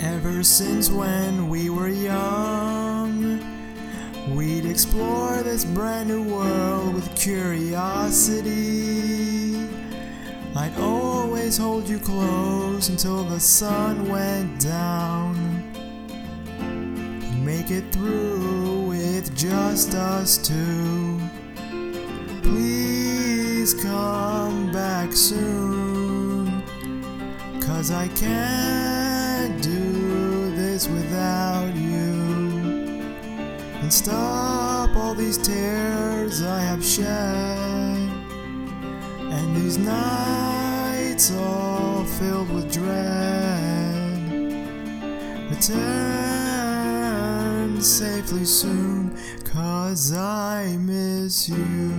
Ever since when we were young, we'd explore this brand new world with curiosity. I'd always hold you close until the sun went down. Make it through with just us two. Please come back soon, 'cause I can't do this without you. And stop all these tears I have shed, and these nights all filled with dread. Return safely soon, 'cause I miss you.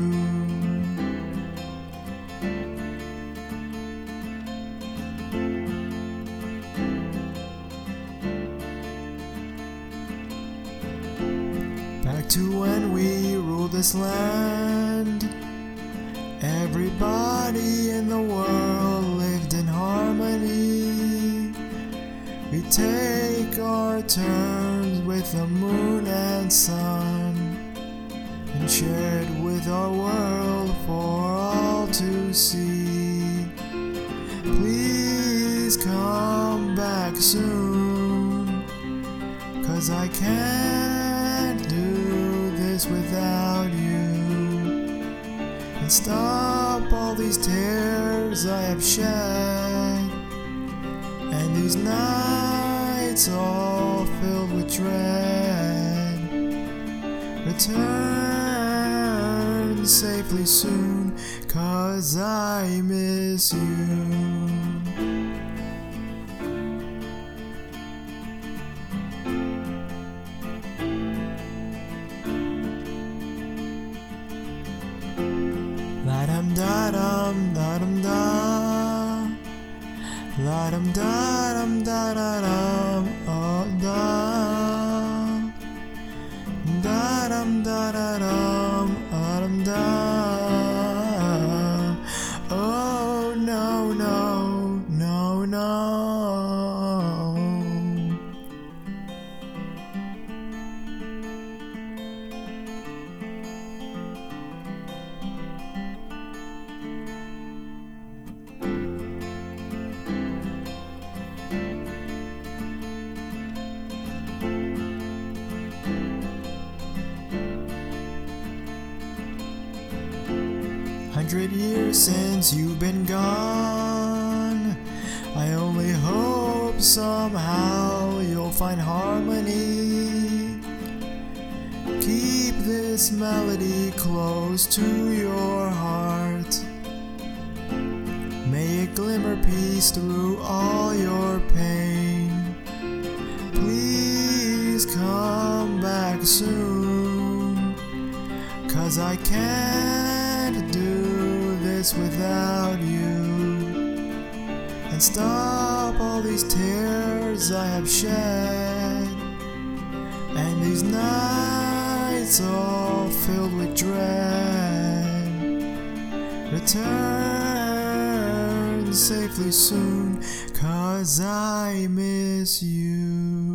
Back to when we ruled this land, everybody in the world lived in harmony. We take our turns with the moon and sun, and share it with our world for all to see. Please come back soon, 'cause I can't do this without you. And stop all these tears I have shed, and these nights all filled with dread. Return safely soon, 'cause I miss you. La-dum-da-dum, da-dum-da, la-dum-da-dum, da-da-dum, oh, da, da-dum, da-da-dum, da-dum-da. Oh, no, no, no, no. 100 years since you've been gone, I only hope somehow you'll find harmony. Keep this melody close to your heart. May it glimmer peace through all your pain. Please come back soon, 'cause I can't do this without you. And stop all these tears I have shed, and these nights all filled with dread. Return safely soon, 'cause I miss you.